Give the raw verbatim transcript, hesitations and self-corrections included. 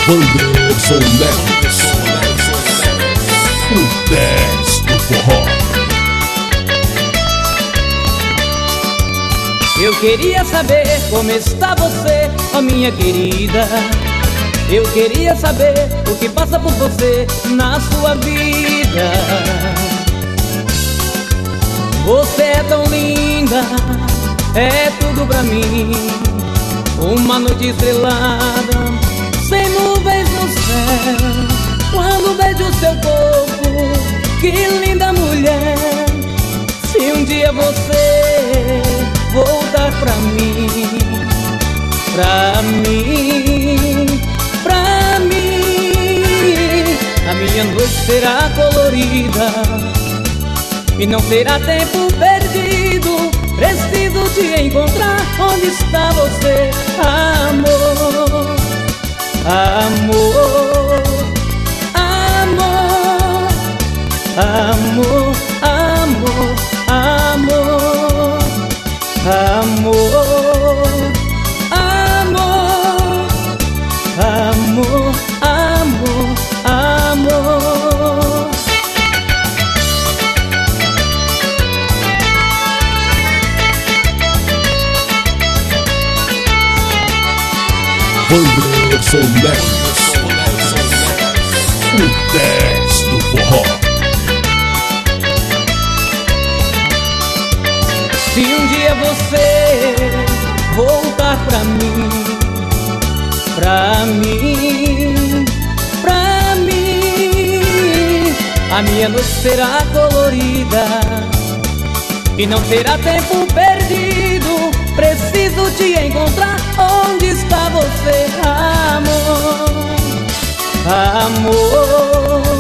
Wanderson Neves, o dez do forró. Eu queria saber como está você, ó minha querida. Eu queria saber o que passa por você na sua vida. Você é tão linda, é tudo pra mim. Uma noite estrelada, sem nuvens no céu. Quando vejo seu corpo, que linda mulher. Se um dia você voltar pra mim, pra mim, pra mim, a minha noite será colorida e não terá tempo perdido. Preciso te encontrar. Onde está você, amor? Amor, amor, amor, amor, amor, amor, amor, amor, amor, amor. Wanderson Neves, o dez do forró. Se um dia você voltar pra mim, pra mim, pra mim, a minha noite será colorida e não terá tempo perdido. Preciso te encontrar. Onde está você, amor? Amor,